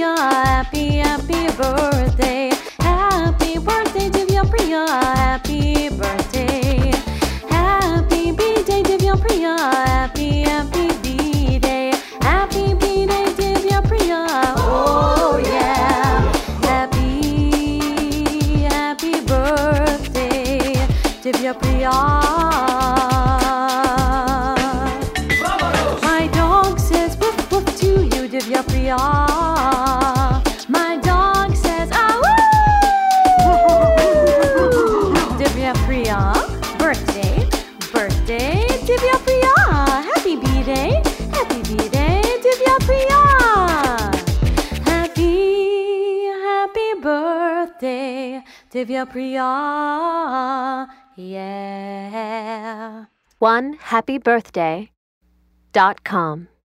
Priya, happy birthday. Happy birthday, Divya Priya, happy birthday. Happy B-Day, Divya Priya, happy B-Day. Happy B-Day, Divya Priya, oh yeah. Happy birthday, Divya Priya. My dog says woof woof to you, Divya Priya. My dog says ah woo. Divya Priya, birthday, Divya Priya. Happy B-Day, Divya Priya. Happy birthday, Divya Priya. Yeah. OneHappyBirthday.com